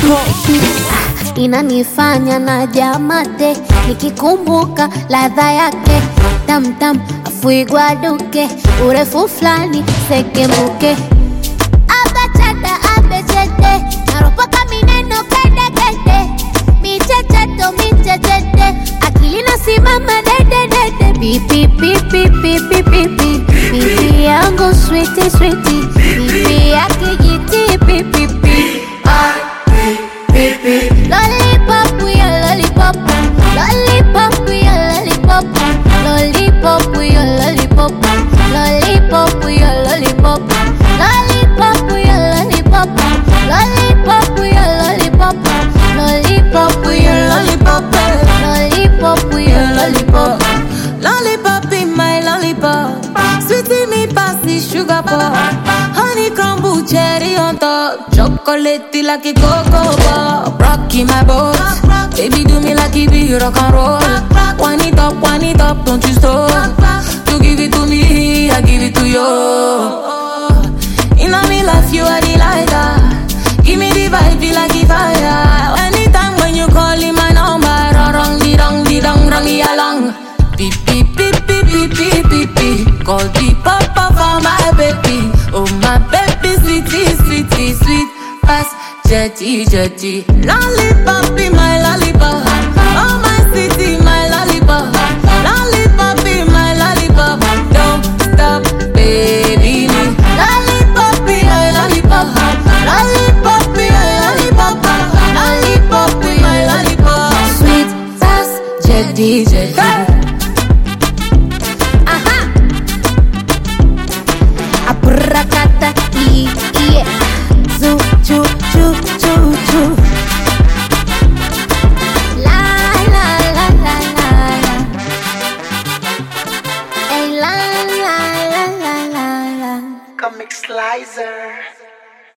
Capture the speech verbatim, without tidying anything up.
inanifanya na jamate, nikikumbuka ladha yake tam tam, afuigwa duke, urefu flani sekemuke. Abachada abechete, naropoka mineno kede kede, michecheto michechete, akili nasimama dede dede. Pipi pipi pipi pipi, pipi yangu sweetie sweetie, pipi yake jiti pipi pipi. Ah, pipi lollipop we a lollipop, lollipop we a lollipop, lollipop we a lollipop, lollipop we a lollipop, lollipop we a lollipop, lollipop we a lollipop, lollipop we a lollipop, lollipop we a lollipop. Lollipop in my lollipop, sweetie me pass the sugar pop, honey crumble cherry on top, chocolate like a cocoa pop, rocky my boat, baby do me like it be rock and roll, one it up, one it up, don't you stop, you give it to me, I give it to you, in a me life you are the lighter, give me the vibe, feel like a fire, anytime when you call in my number, rong di dong di dong rong di along. Beep beep beep beep beep beep beep beep. Call the papa for my baby. Oh my baby, sweetie, sweetie, sweet pass, jetty, jetty. Lollipop in my lollipop. Oh my sweetie, my lollipop. Lollipop in my lollipop. Don't stop, baby me. Lollipop in my lollipop. Lollipop in my lollipop. Lollipop in my lollipop. Sweet pass, Jetty, jetty. Abrakata e yeah, zoo choo choo choo choo. La la la la la la. Hey la la la la la la. Comic Slicer.